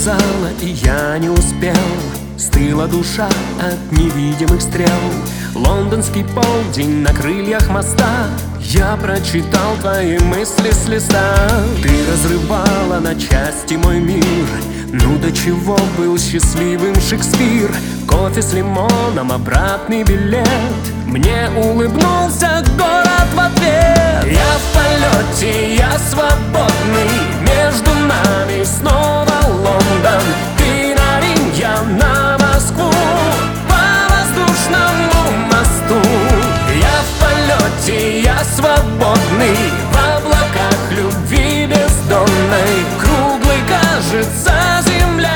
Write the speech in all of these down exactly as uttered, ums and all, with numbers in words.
сказала, и я не успел. Стыла душа от невидимых стрел. Лондонский полдень на крыльях моста. Я прочитал твои мысли с листа. Ты разрывала на части мой мир. Ну до чего был счастливым Шекспир. Кофе с лимоном, обратный билет. Мне улыбнулся город в ответ. Я в полете, я свободный. Между нами снова Лондон. Ты на Рим, я на Москву. По воздушному мосту. Я в полете, я свободный. В облаках любви бездонной. Круглой кажется земля.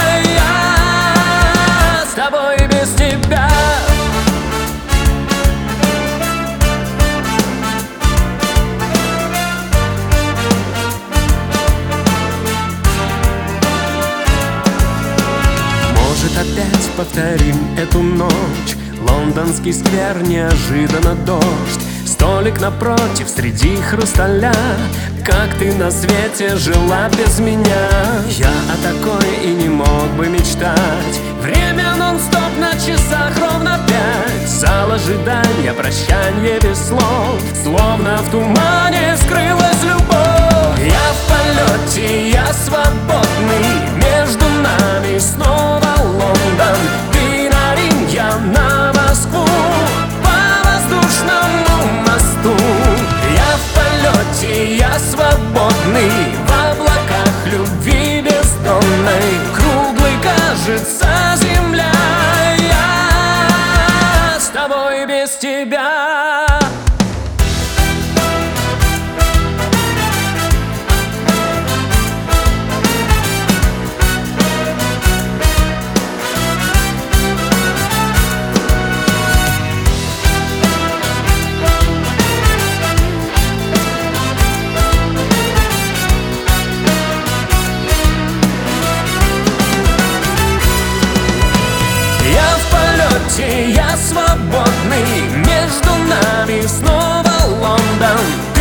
Я с тобой без тебя. Может, опять повторим эту ночь. Лондонский сквер, неожиданно дождь. Столик напротив, среди хрусталя. Как ты на свете жила без меня? Я о такой и не мог бы мечтать. Время нон-стоп на часах ровно пять. Зал ожидания, прощанье без слов. Словно в тумане скрылась любовь. Я в полете, я свободный. Между нами снова Лондон. Ты на Рим, я на Москву. По воздушному мосту. Я в полете, я свободный. В облаках любви бездонной. Круглой кажется земля. Я с тобой без тебя. Я свободный, между нами снова Лондон.